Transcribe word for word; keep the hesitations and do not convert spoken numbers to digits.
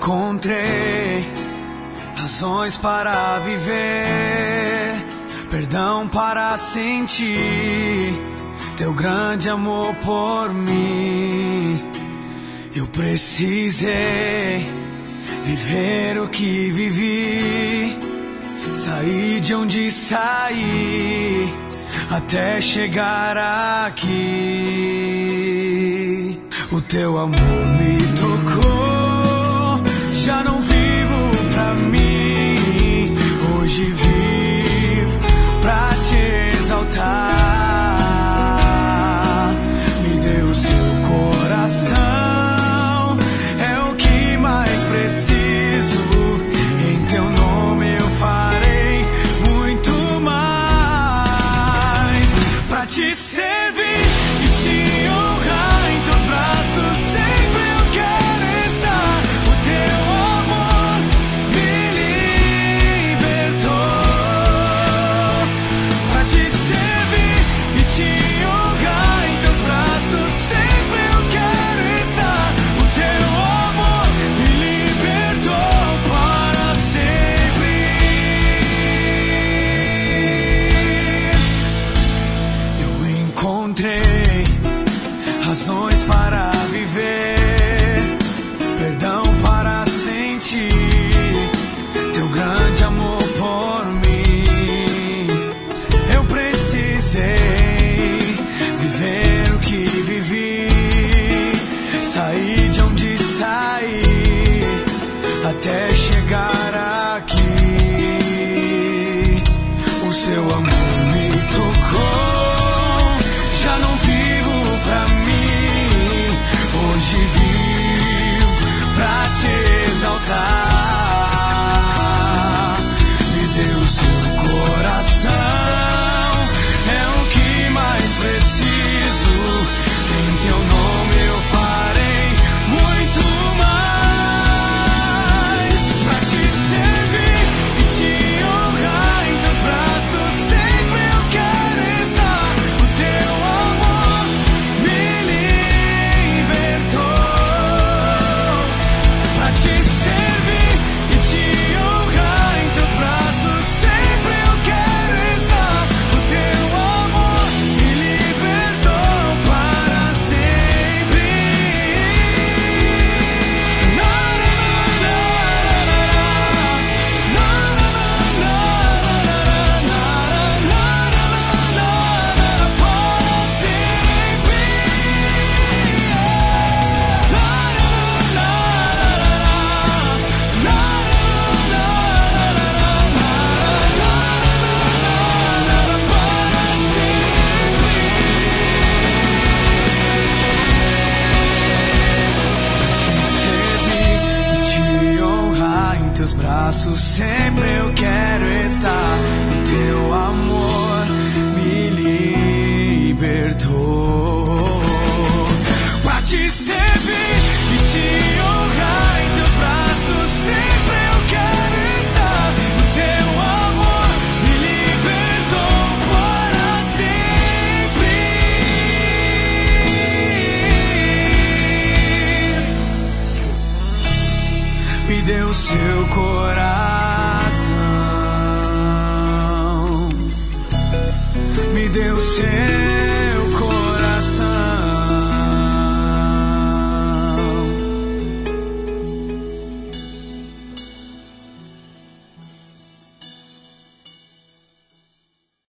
encontrei razões para viver, perdão para sentir teu grande amor por mim. Eu precisei viver o que vivi, sair de onde saí até chegar aqui. O teu amor me tocou, já não vivo pra mim, hoje vivo pra te exaltar. Me deu o seu coração, é o que mais preciso, em teu nome eu farei muito mais, pra te servir e te honrar, em teus braços sempre eu quero estar. O teu amor me libertou, pra te servir e te honrar, em teus braços sempre eu quero estar. O teu amor me libertou para sempre. Eu encontrei razões para viver, perdão para sentir teu grande amor por mim. Eu precisei viver o que vivi, sair de onde saí até chegar aqui. O seu amor me tocou, já não vivo pra mim, hoje vivo pra te exaltar. Me deu o seu coração, é o que mais preciso, em teu nome eu farei muito mais, pra te servir e te honrar, em teus braços sempre eu quero estar. O teu amor me libertou, pra te servir e te honrar, em teus braços sempre eu quero estar. O teu amor me libertou para sempre. Na, na, na, na, na, na, na, na, para sempre. Te servir e te honrar, em teus braços sempre eu quero estar. O teu amor me libertou, pra te servir e te honrar, em teus braços sempre eu quero estar. O teu amor me libertou para sempre. Me deu o seu coração, me deu o seu